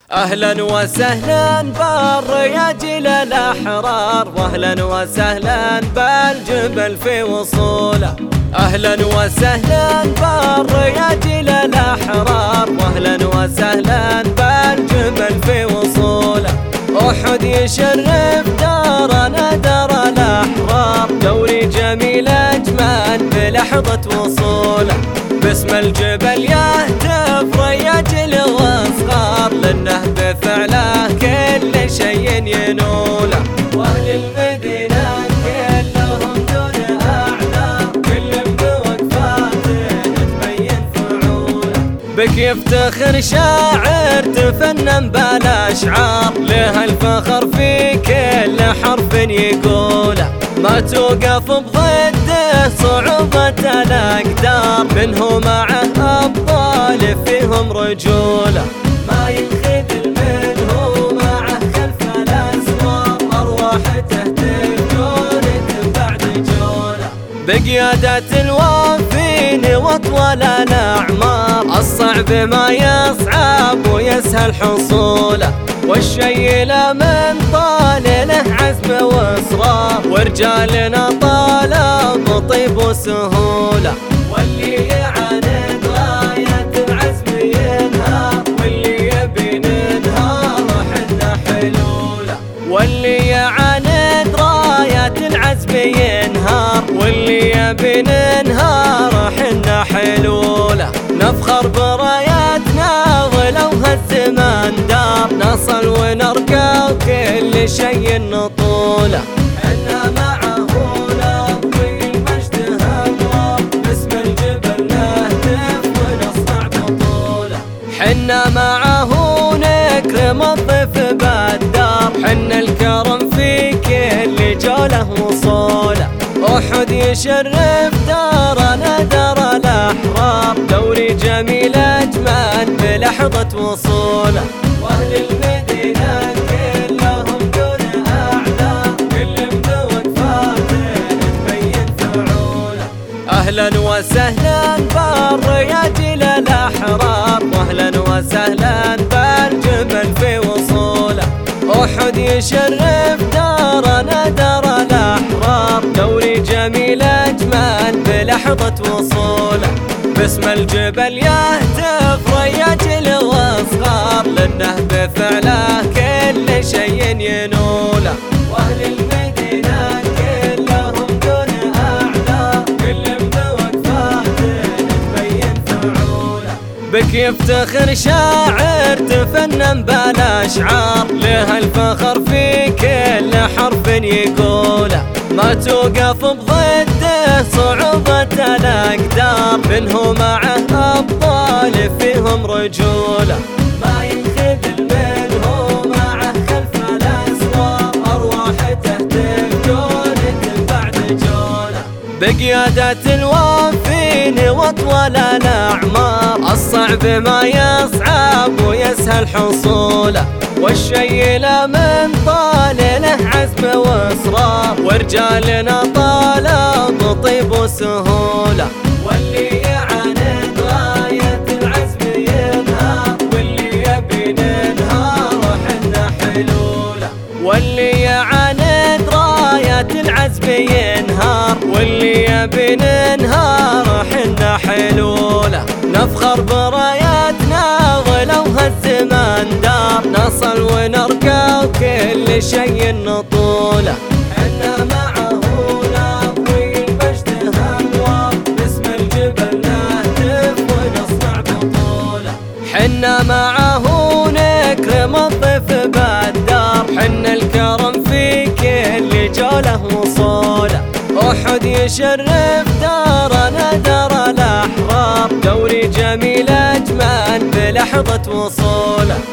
أهلا وسهلا بالرياجل الأحرار، وأهلا وسهلا بالجبل في وصوله. أهلا وسهلا بالرياجل الأحرار، وأهلا وسهلا بالجبل في وصوله. أحد يشرف دارنا دار الأحرار، دوري جميل أجمل بلحظة وصوله. باسم الجبل يهتف رياجل واصغار، لأنه بفعله كل شيء ينوله. وأهل المدينة كلهم دون أعلى، كل بوقفاته تبين فعوله. بك يفتخر شاعر تفنن بالأشعار، له الفخر في كل حرف يقوله. ما توقف بضده صعوبة الأقدار، منه معه أبطال فيهم رجوله. ما ينخذل منه معه خلف الأسوار، أرواحته تجولد بعد جوله. بقيادة الوافين وطول الأعمار، الصعب ما يصعب ويسهل حصوله. والشي لا من طال له عزم واصرار، ورجالنا طالب طيب وسهوله. واللي يعاند غاية العزم ينهار، واللي يبي ننهار حنا حلوله. واللي يعاند راية العزم ينهار، واللي يبي ننهار حنا حلوله. نفخر براياتنا ولو هالزمان دار، نصل ونرقى وكل شيء نطوله. حنا معه نبغي المجد هالوار، باسم الجبل نهتف ونصنع بطوله. حنا معه نكرم الضيف بالدار، حنا الكرم في كل جوله وصوله. أحد يشرف دارنا دار الأحرار، دوري جميل أجمل بلحظة وصوله. وأهل المدينة كلهم دون أعلى، كل بوقفاته تبين فعوله. أهلا وسهلا بالرياجل الأحرار، وأهلا وسهلا بالجبل في وصوله. أحد يشرف دارنا دار الأحرار، دوري جميل أجمل بلحظة وصوله. باسم الجبل يهتف رياجل واصغار، لأنه بفعله كل شيء ينوله. وأهل المدينة كلهم دون أعلى، كل بوقفاته تبين فعوله. بك يفتخر شاعر تفنن بالأشعار، له الفخر في كل حرف يقوله. ما توقف بضده صعوبة الأقدار، منه معه أبطال فيهم رجوله. ما ينخذل منه معه خلف الأسوار، أرواحته تجولد بعد جوله. بقيادة الوافين وطول الأعمار، الصعب ما يصعب ويسهل حصوله. والشي لا من طال له عزم واصرار، ورجالنا طالب طيب وسهوله. واللي يعاند غاية العزم ينهار، واللي يبي ننهار حنا حلوله. واللي يعاند راية العزم ينهار، واللي يبي ننهار حنا حلوله. نفخر براياتنا ولو هالزمان دار، نصل ونرقى وكل شيء نطوله. حنا معه نبغي المجد هالوار، باسم الجبل نهتف ونصنع بطوله. حنا معه نكرم الضيف بالدار، حنا الكرم في كل جوله وصوله. أحد يشرف دارنا دار الأحرار، دوري جميل أجمل بلحظة وصوله.